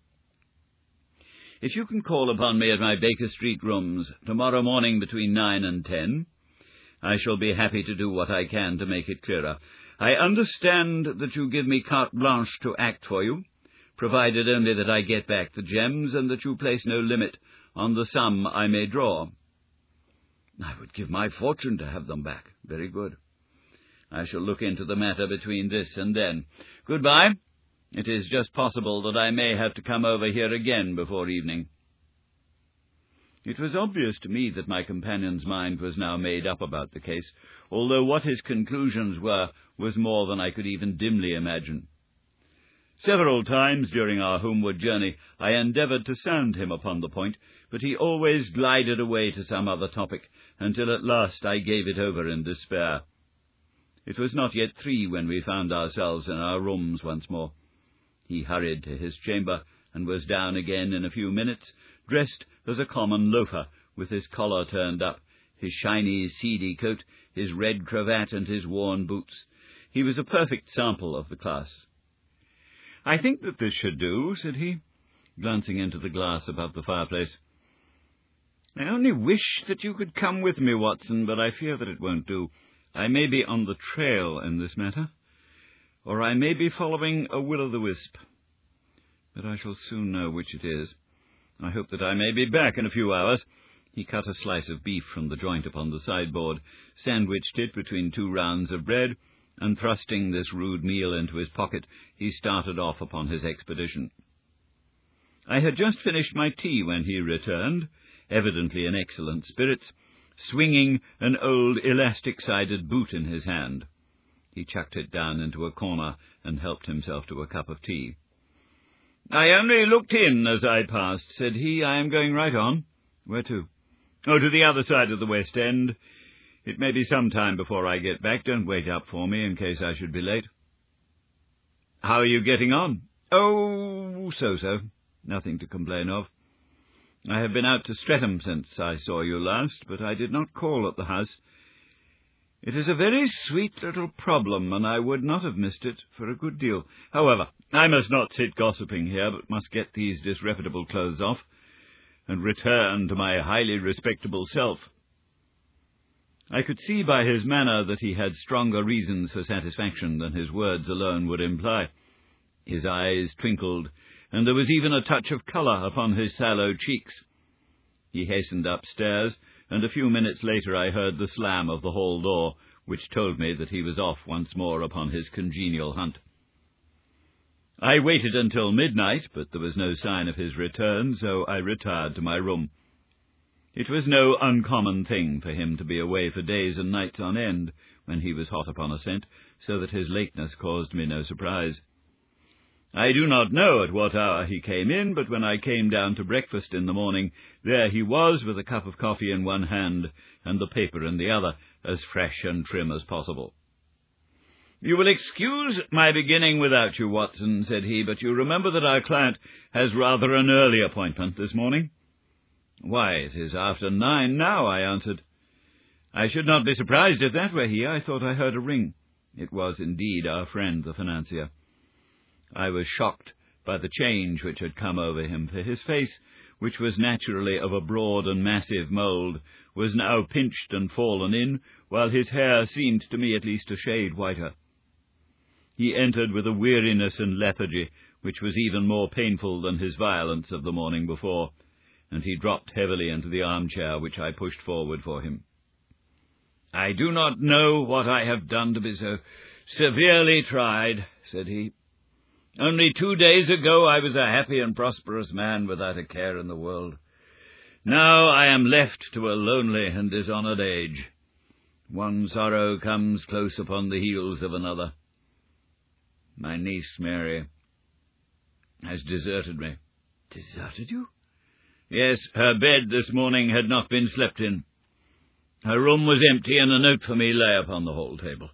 "If you can call upon me at my Baker Street rooms tomorrow morning between nine and ten, I shall be happy to do what I can to make it clearer. I understand that you give me carte blanche to act for you, provided only that I get back the gems, and that you place no limit on the sum I may draw." "I would give my fortune to have them back." "Very good. I shall look into the matter between this and then. Good-bye. It is just possible that I may have to come over here again before evening." It was obvious to me that my companion's mind was now made up about the case, although what his conclusions were was more than I could even dimly imagine. Several times during our homeward journey I endeavoured to sound him upon the point, but he always glided away to some other topic, until at last I gave it over in despair. It was not yet three when we found ourselves in our rooms once more. He hurried to his chamber, and was down again in a few minutes, dressed as a common loafer, with his collar turned up, his shiny, seedy coat, his red cravat, and his worn boots. He was a perfect sample of the class. "I think that this should do," said he, glancing into the glass above the fireplace. "I only wish that you could come with me, Watson, but I fear that it won't do. I may be on the trail in this matter, or I may be following a will-o'-the-wisp. But I shall soon know which it is. I hope that I may be back in a few hours." He cut a slice of beef from the joint upon the sideboard, sandwiched it between two rounds of bread, and thrusting this rude meal into his pocket, he started off upon his expedition. I had just finished my tea when he returned, evidently in excellent spirits, swinging an old elastic-sided boot in his hand. He chucked it down into a corner and helped himself to a cup of tea. "I only looked in as I passed," said he. "I am going right on." "Where to?" "Oh, to the other side of the West End. It may be some time before I get back. Don't wait up for me in case I should be late." "How are you getting on?" "Oh, so-so. Nothing to complain of. I have been out to Streatham since I saw you last, but I did not call at the house. It is a very sweet little problem, and I would not have missed it for a good deal. However, I must not sit gossiping here, but must get these disreputable clothes off, and return to my highly respectable self." I could see by his manner that he had stronger reasons for satisfaction than his words alone would imply. His eyes twinkled, and there was even a touch of colour upon his sallow cheeks. He hastened upstairs, and a few minutes later I heard the slam of the hall door, which told me that he was off once more upon his congenial hunt. I waited until midnight, but there was no sign of his return, so I retired to my room. It was no uncommon thing for him to be away for days and nights on end, when he was hot upon a scent, so that his lateness caused me no surprise. I do not know at what hour he came in, but when I came down to breakfast in the morning, there he was, with a cup of coffee in one hand and the paper in the other, as fresh and trim as possible. "You will excuse my beginning without you, Watson," said he, "but you remember that our client has rather an early appointment this morning." "Why, it is after nine now," I answered. "I should not be surprised if that were he. I thought I heard a ring." It was indeed our friend the financier. I was shocked by the change which had come over him, for his face, which was naturally of a broad and massive mould, was now pinched and fallen in, while his hair seemed to me at least a shade whiter. He entered with a weariness and lethargy which was even more painful than his violence of the morning before, and he dropped heavily into the armchair which I pushed forward for him. "I do not know what I have done to be so severely tried," said he. "Only two days ago I was a happy and prosperous man without a care in the world. Now I am left to a lonely and dishonoured age. One sorrow comes close upon the heels of another. My niece, Mary, has deserted me." "Deserted you?" "Yes, her bed this morning had not been slept in. Her room was empty, and a note for me lay upon the hall table.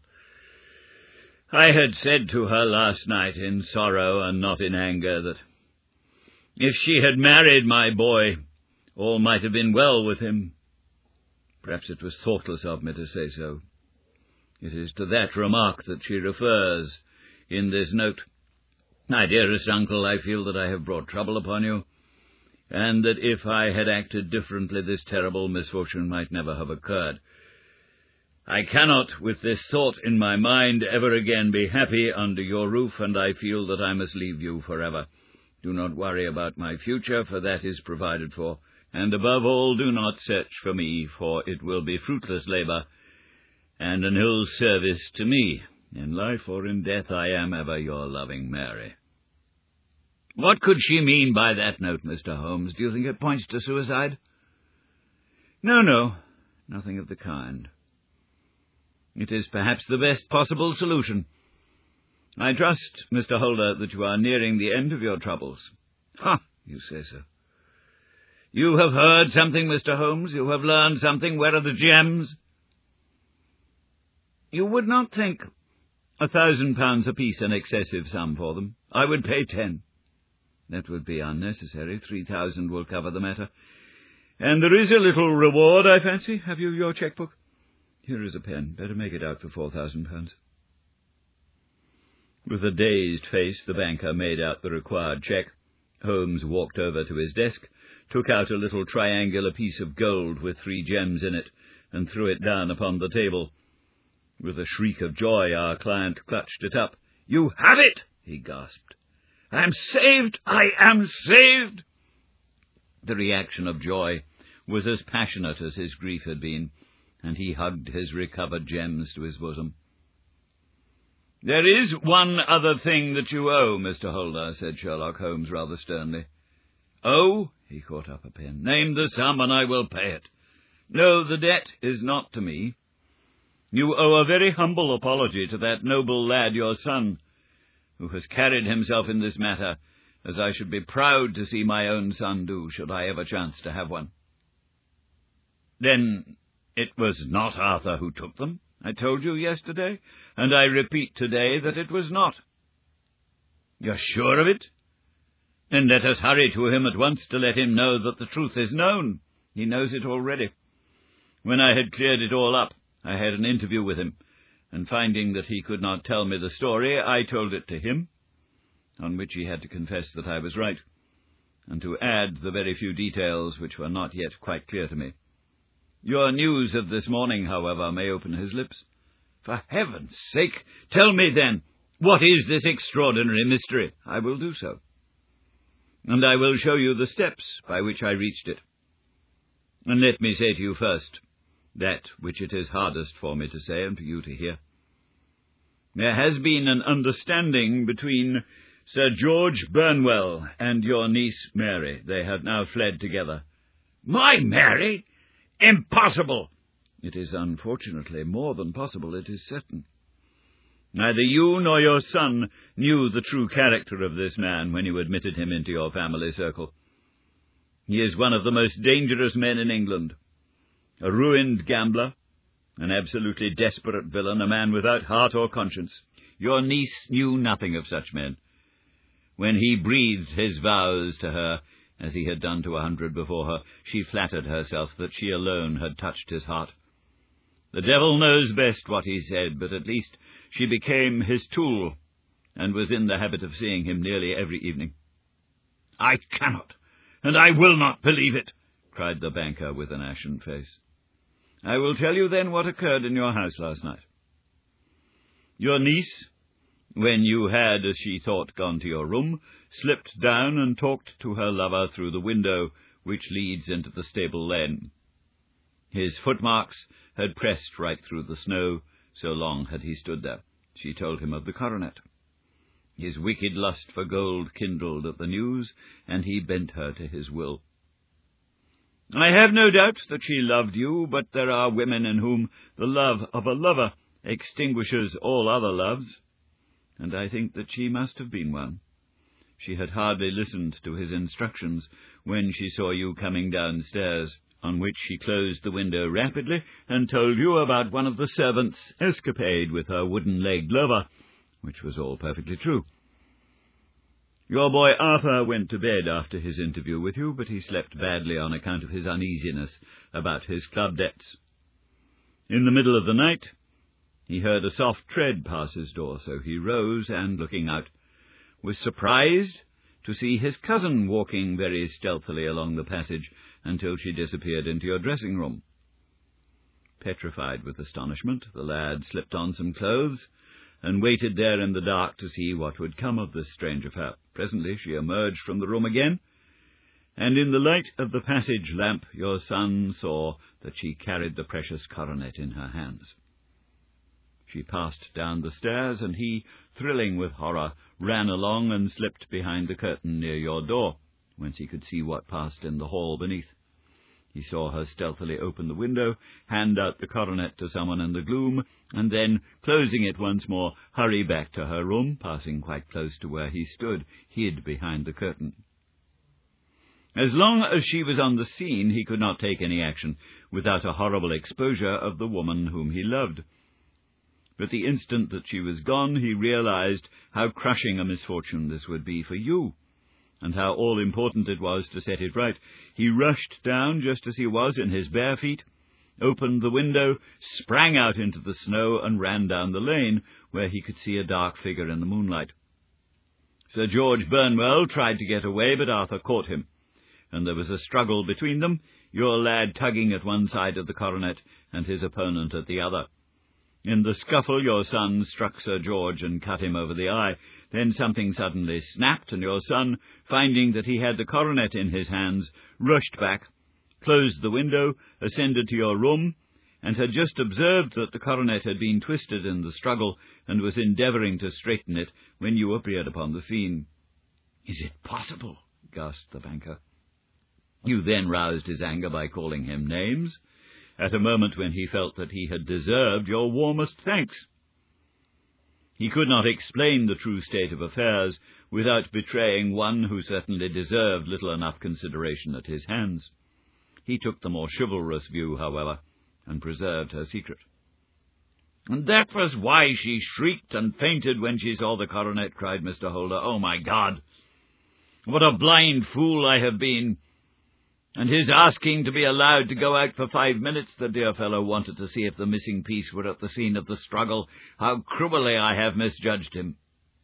I had said to her last night, in sorrow and not in anger, that if she had married my boy, all might have been well with him. Perhaps it was thoughtless of me to say so. It is to that remark that she refers in this note. My dearest uncle, I feel that I have brought trouble upon you, and that if I had acted differently, this terrible misfortune might never have occurred. I cannot, with this thought in my mind, ever again be happy under your roof, and I feel that I must leave you forever. Do not worry about my future, for that is provided for, and above all, do not search for me, for it will be fruitless labour, and an ill service to me. In life or in death, I am ever your loving Mary." What could she mean by that note, Mister Holmes? Do you think it points to suicide? No, no, nothing of the kind. It is perhaps the best possible solution. I trust, Mister Holder, that you are nearing the end of your troubles. Ha! You say so. You have heard something, Mister Holmes? You have learned something? Where are the gems? You would not think a thousand pounds apiece an excessive sum for them. I would pay ten. That would be unnecessary. Three thousand will cover the matter. And there is a little reward, I fancy. Have you your cheque-book? Here is a pen. Better make it out for four thousand pounds. With a dazed face, the banker made out the required cheque. Holmes walked over to his desk, took out a little triangular piece of gold with three gems in it, and threw it down upon the table. With a shriek of joy, our client clutched it up. "You have it!" he gasped. "I am saved! I am saved!" The reaction of joy was as passionate as his grief had been, and he hugged his recovered gems to his bosom. "There is one other thing that you owe, Mister Holder," said Sherlock Holmes rather sternly. "Oh?" He caught up a pen. "Name the sum, and I will pay it." "No, the debt is not to me. You owe a very humble apology to that noble lad, your son, who has carried himself in this matter as I should be proud to see my own son do, should I ever chance to have one." "Then it was not Arthur who took them? I told you yesterday, and I repeat today that it was not." "You're sure of it? Then let us hurry to him at once to let him know that the truth is known. He knows it already. When I had cleared it all up, I had an interview with him, and finding that he could not tell me the story, I told it to him, on which he had to confess that I was right, and to add the very few details which were not yet quite clear to me. Your news of this morning, however, may open his lips. For heaven's sake, tell me then, what is this extraordinary mystery? I will do so, and I will show you the steps by which I reached it. And let me say to you first that which it is hardest for me to say and for you to hear. There has been an understanding between Sir George Burnwell and your niece Mary. They have now fled together." "My Mary? Impossible!" "It is unfortunately more than possible, it is certain. Neither you nor your son knew the true character of this man when you admitted him into your family circle. He is one of the most dangerous men in England, a ruined gambler, an absolutely desperate villain, a man without heart or conscience. Your niece knew nothing of such men. When he breathed his vows to her, as he had done to a hundred before her, she flattered herself that she alone had touched his heart. The devil knows best what he said, but at least she became his tool, and was in the habit of seeing him nearly every evening." "I cannot, and I will not believe it," cried the banker with an ashen face. "I will tell you then what occurred in your house last night. Your niece, when you had, as she thought, gone to your room, slipped down and talked to her lover through the window which leads into the stable lane. His footmarks had pressed right through the snow, so long had he stood there. She told him of the coronet. His wicked lust for gold kindled at the news, and he bent her to his will. I have no doubt that she loved you, but there are women in whom the love of a lover extinguishes all other loves, and I think that she must have been one. She had hardly listened to his instructions when she saw you coming downstairs, on which she closed the window rapidly and told you about one of the servants' escapade with her wooden-legged lover, which was all perfectly true. Your boy Arthur went to bed after his interview with you, but he slept badly on account of his uneasiness about his club debts. In the middle of the night he heard a soft tread pass his door, so he rose and, looking out, was surprised to see his cousin walking very stealthily along the passage until she disappeared into your dressing-room. Petrified with astonishment, the lad slipped on some clothes and waited there in the dark to see what would come of this strange affair. Presently she emerged from the room again, and in the light of the passage lamp your son saw that she carried the precious coronet in her hands. She passed down the stairs, and he, thrilling with horror, ran along and slipped behind the curtain near your door, whence he could see what passed in the hall beneath. He saw her stealthily open the window, hand out the coronet to someone in the gloom, and then, closing it once more, hurry back to her room, passing quite close to where he stood, hid behind the curtain. As long as she was on the scene, he could not take any action without a horrible exposure of the woman whom he loved. But the instant that she was gone, he realized how crushing a misfortune this would be for you, and how all-important it was to set it right. He rushed down just as he was in his bare feet, opened the window, sprang out into the snow, and ran down the lane, where he could see a dark figure in the moonlight. Sir George Burnwell tried to get away, but Arthur caught him, and there was a struggle between them, your lad tugging at one side of the coronet and his opponent at the other. In the scuffle your son struck Sir George and cut him over the eye. Then something suddenly snapped, and your son, finding that he had the coronet in his hands, rushed back, closed the window, ascended to your room, and had just observed that the coronet had been twisted in the struggle, and was endeavouring to straighten it, when you appeared upon the scene. "Is it possible?" gasped the banker. You then roused his anger by calling him names, at a moment when he felt that he had deserved your warmest thanks. He could not explain the true state of affairs without betraying one who certainly deserved little enough consideration at his hands. He took the more chivalrous view, however, and preserved her secret. "And that was why she shrieked and fainted when she saw the coronet," cried Mister Holder. "Oh, my God! What a blind fool I have been! And his asking to be allowed to go out for five minutes. The dear fellow wanted to see if the missing piece were at the scene of the struggle. How cruelly I have misjudged him."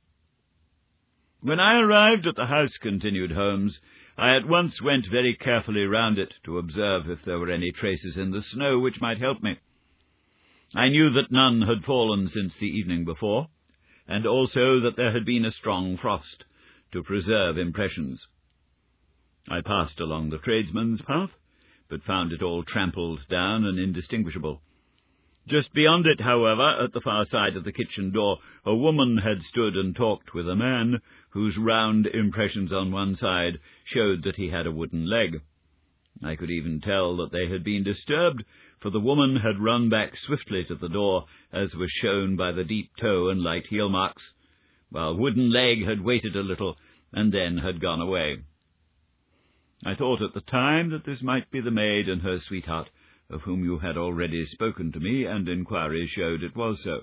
"When I arrived at the house," continued Holmes, "I at once went very carefully round it to observe if there were any traces in the snow which might help me. I knew that none had fallen since the evening before, and also that there had been a strong frost to preserve impressions. I passed along the tradesman's path, but found it all trampled down and indistinguishable. Just beyond it, however, at the far side of the kitchen door, a woman had stood and talked with a man, whose round impressions on one side showed that he had a wooden leg. I could even tell that they had been disturbed, for the woman had run back swiftly to the door, as was shown by the deep toe and light heel marks, while Wooden Leg had waited a little and then had gone away. I thought at the time that this might be the maid and her sweetheart, of whom you had already spoken to me, and inquiries showed it was so.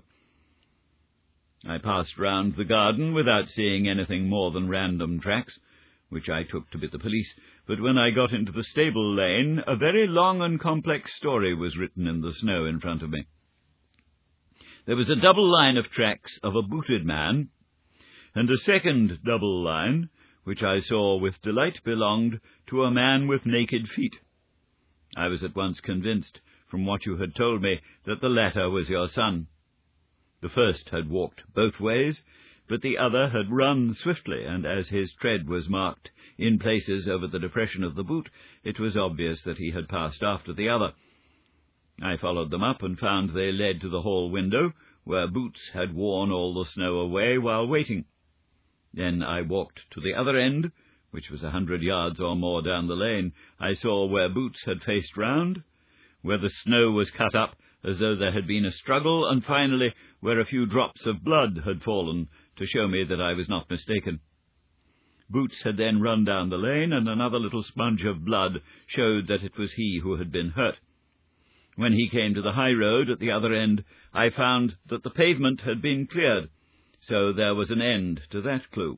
I passed round the garden without seeing anything more than random tracks, which I took to be the police, but when I got into the stable lane, a very long and complex story was written in the snow in front of me. There was a double line of tracks of a booted man, and a second double line, which I saw with delight belonged to a man with naked feet. I was at once convinced, from what you had told me, that the latter was your son. The first had walked both ways, but the other had run swiftly, and as his tread was marked in places over the depression of the boot, it was obvious that he had passed after the other. I followed them up and found they led to the hall window, where Boots had worn all the snow away while waiting. Then I walked to the other end, which was a hundred yards or more down the lane. I saw where Boots had faced round, where the snow was cut up as though there had been a struggle, and finally where a few drops of blood had fallen to show me that I was not mistaken. Boots had then run down the lane, and another little sponge of blood showed that it was he who had been hurt. When he came to the high road at the other end, I found that the pavement had been cleared, so there was an end to that clue.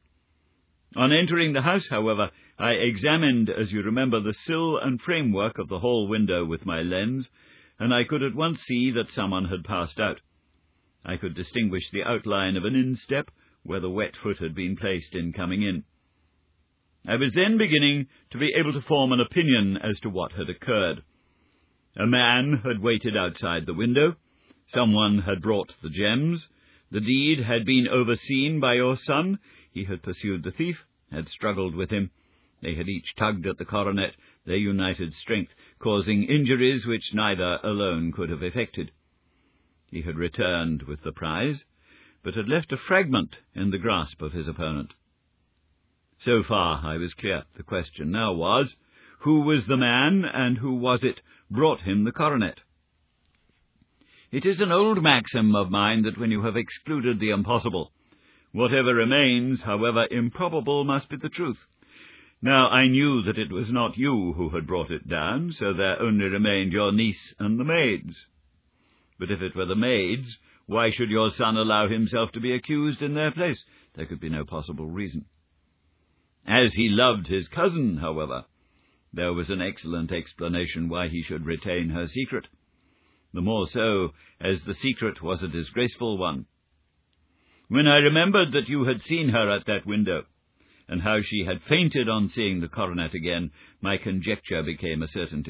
On entering the house, however, I examined, as you remember, the sill and framework of the hall window with my lens, and I could at once see that someone had passed out. I could distinguish the outline of an instep where the wet foot had been placed in coming in. I was then beginning to be able to form an opinion as to what had occurred. A man had waited outside the window, someone had brought the gems, the deed had been overseen by your son, he had pursued the thief, had struggled with him, they had each tugged at the coronet, their united strength causing injuries which neither alone could have effected. He had returned with the prize, but had left a fragment in the grasp of his opponent. So far I was clear. The question now was, who was the man, and who was it brought him the coronet? It is an old maxim of mine that when you have excluded the impossible, whatever remains, however improbable, must be the truth. Now I knew that it was not you who had brought it down, so there only remained your niece and the maids. But if it were the maids, why should your son allow himself to be accused in their place? There could be no possible reason. As he loved his cousin, however, there was an excellent explanation why he should retain her secret, the more so as the secret was a disgraceful one. When I remembered that you had seen her at that window, and how she had fainted on seeing the coronet again, my conjecture became a certainty.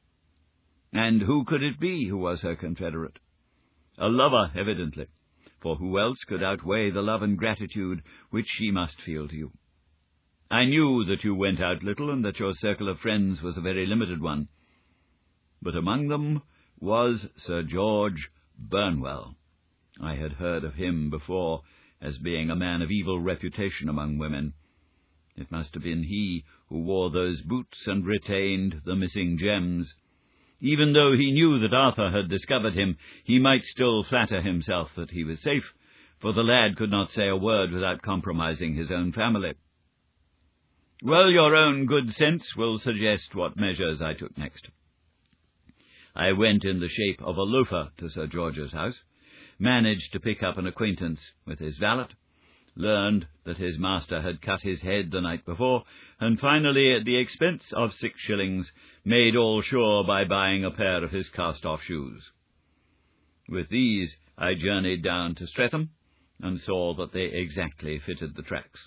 And who could it be who was her confederate? A lover, evidently, for who else could outweigh the love and gratitude which she must feel to you? I knew that you went out little, and that your circle of friends was a very limited one, but among them was Sir George Burnwell. I had heard of him before as being a man of evil reputation among women. It must have been he who wore those boots and retained the missing gems. Even though he knew that Arthur had discovered him, he might still flatter himself that he was safe, for the lad could not say a word without compromising his own family. Well, your own good sense will suggest what measures I took next. I went in the shape of a loafer to Sir George's house, managed to pick up an acquaintance with his valet, learned that his master had cut his head the night before, and finally, at the expense of six shillings, made all sure by buying a pair of his cast-off shoes. With these I journeyed down to Streatham, and saw that they exactly fitted the tracks.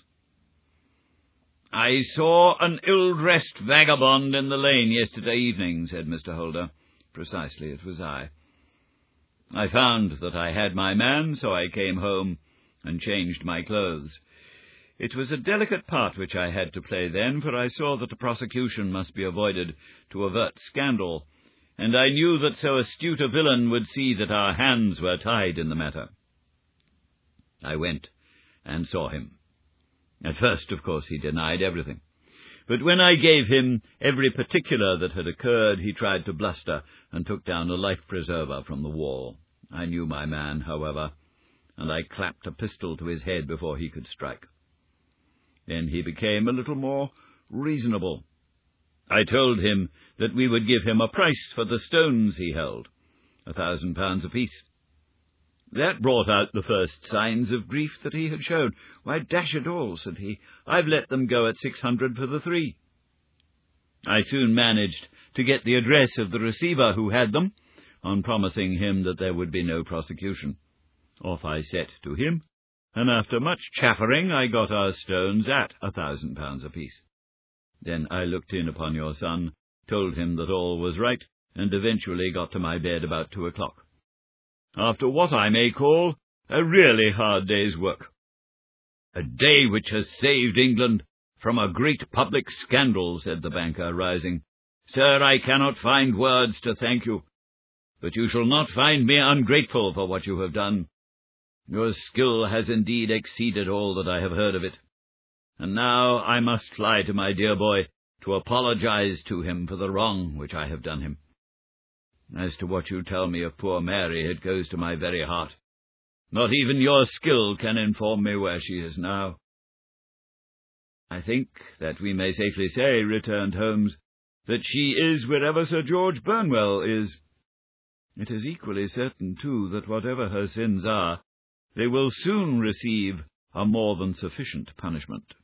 "I saw an ill-dressed vagabond in the lane yesterday evening," said Mister Holder. Precisely, it was I. I found that I had my man, so I came home and changed my clothes. It was a delicate part which I had to play then, for I saw that a prosecution must be avoided to avert scandal, and I knew that so astute a villain would see that our hands were tied in the matter. I went and saw him. At first, of course, he denied everything. But when I gave him every particular that had occurred, he tried to bluster and took down a life-preserver from the wall. I knew my man, however, and I clapped a pistol to his head before he could strike. Then he became a little more reasonable. I told him that we would give him a price for the stones he held, a thousand pounds apiece. That brought out the first signs of grief that he had shown. "Why, dash it all," said he, "I've let them go at six hundred for the three." I soon managed to get the address of the receiver who had them, on promising him that there would be no prosecution. Off I set to him, and after much chaffering I got our stones at a thousand pounds apiece. Then I looked in upon your son, told him that all was right, and eventually got to my bed about two o'clock. After what I may call a really hard day's work. "A day which has saved England from a great public scandal," said the banker, rising. "Sir, I cannot find words to thank you, but you shall not find me ungrateful for what you have done. Your skill has indeed exceeded all that I have heard of it, and now I must fly to my dear boy to apologize to him for the wrong which I have done him. As to what you tell me of poor Mary, it goes to my very heart. Not even your skill can inform me where she is now." "I think that we may safely say," returned Holmes, "that she is wherever Sir George Burnwell is. It is equally certain, too, that whatever her sins are, they will soon receive a more than sufficient punishment."